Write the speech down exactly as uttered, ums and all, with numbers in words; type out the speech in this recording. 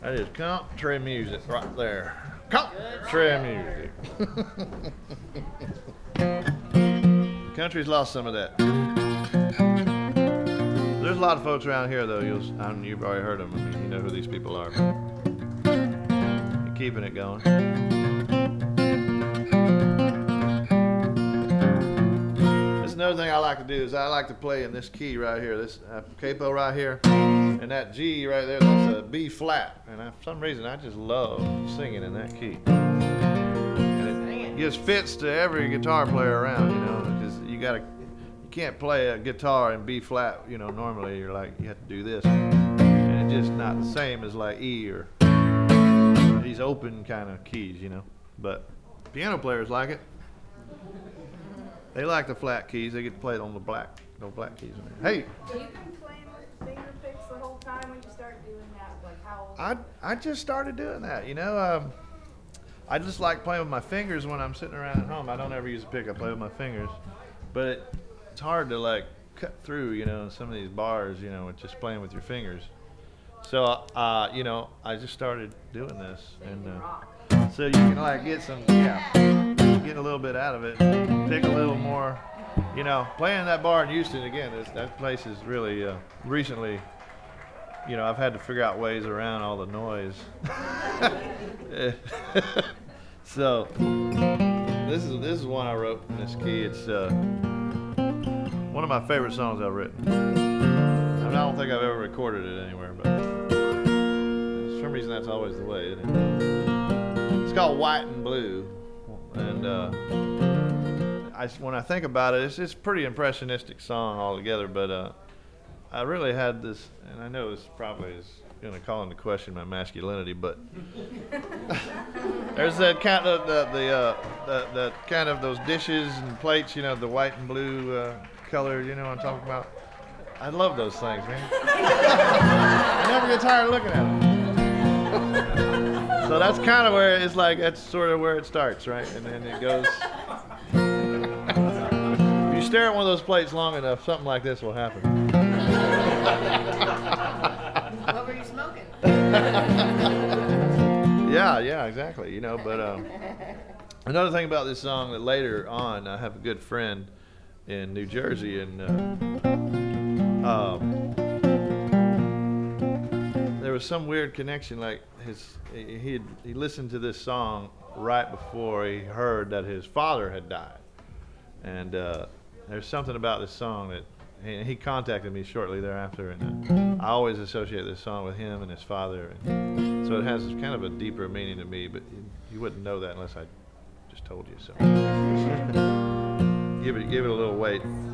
That is country music right there. Country music. Country's lost some of that. There's a lot of folks around here, though. You'll, I mean, you've already heard them. I mean, you know who these people are. They're keeping it going. That's another thing I like to do is I like to play in this key right here, this uh, capo right here, and that G right there. That's a B flat, and I, for some reason I just love singing in that key. And it gives fits to every guitar player around, you know, because you gotta, you can't play a guitar in B flat, you know. Normally you're like you have to do this, and it's just not the same as like E or these open kind of keys, you know. But piano players like it. They like the flat keys. They get to play it on the black, no black keys in there. Hey. Have you been playing with finger picks the whole time when you started doing that? Like how? I I just started doing that. You know, um, I just like playing with my fingers when I'm sitting around at home. I don't ever use a pick. I play with my fingers, but it, it's hard to like cut through, you know, some of these bars, you know, with just playing with your fingers. So, uh, you know, I just started doing this, and uh, so you can like get some, yeah, get a little bit out of it, pick a little more, you know. Playing that bar in Houston again, this, that place is really uh, recently, you know, I've had to figure out ways around all the noise. So this is this is one I wrote in this key. It's uh, one of my favorite songs I've written. I mean, I don't think I've ever recorded it anywhere, but for some reason that's always the way, isn't it? It's called White and Blue, and uh, I, when I think about it, it's it's a pretty impressionistic song altogether. But uh, I really had this, and I know this probably is going to call into question my masculinity, but there's that kind of the the, uh, the the kind of those dishes and plates, you know, the white and blue uh, color. You know what I'm talking about? I love those things, man. I never get tired of looking at them. So that's kind of where it's like, that's sort of where it starts, right? And then it goes. If you stare at one of those plates long enough, something like this will happen. What were you smoking? Yeah, yeah, exactly. You know, but um, another thing about this song that later on, I have a good friend in New Jersey, and uh, um, there was some weird connection. Like his, he had, he listened to this song right before he heard that his father had died, and uh, there's something about this song that he, he contacted me shortly thereafter, and uh, I always associate this song with him and his father, and so it has kind of a deeper meaning to me. But you, you wouldn't know that unless I just told you so. Give it, give it a little weight.